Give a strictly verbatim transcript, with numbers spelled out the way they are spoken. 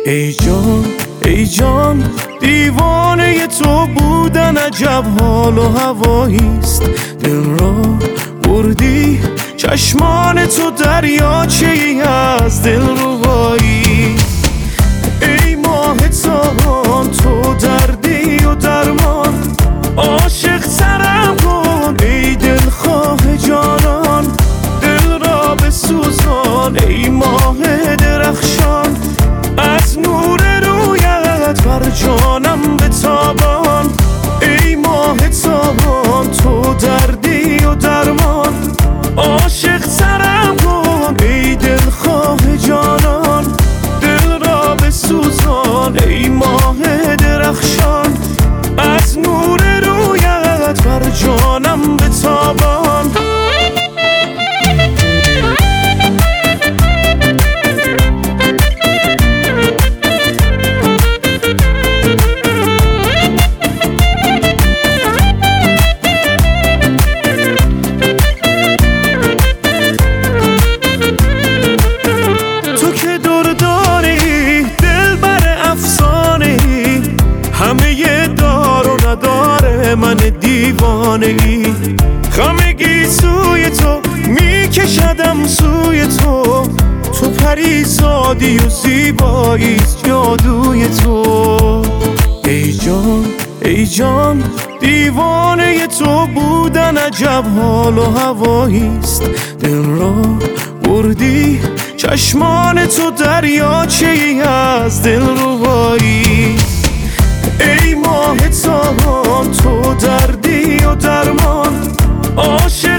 ای جان ای جان دیوانه تو بودن عجب حال و هواییست. دل را بردی چشمان تو دریاچه ای از دل ربایی. ای ماه تابان تو دردی و درمان، عاشق ترم کن ای دلخواه جانان. دل را بسوزان ای ماه درخشان، از نور رویت بر جانم بتابان. ای ماه تابان تو دردی و درمان، عاشق ترم کن ای دلخواه جانان. دل را بسوزان ای ماه درخشان، از نور رویت بر جانم بتابان. من دیوانه ای خمگی سوی تو میکشدم سوی تو. تو پریزادی و زیباییست جادوی تو. ای جان ای جان دیوانه تو بودن عجب حال و هواییست. دل را بردی چشمان تو دریاچه ای از دل ربایی. ای ماه تابان تو دردی و درمان، عاشق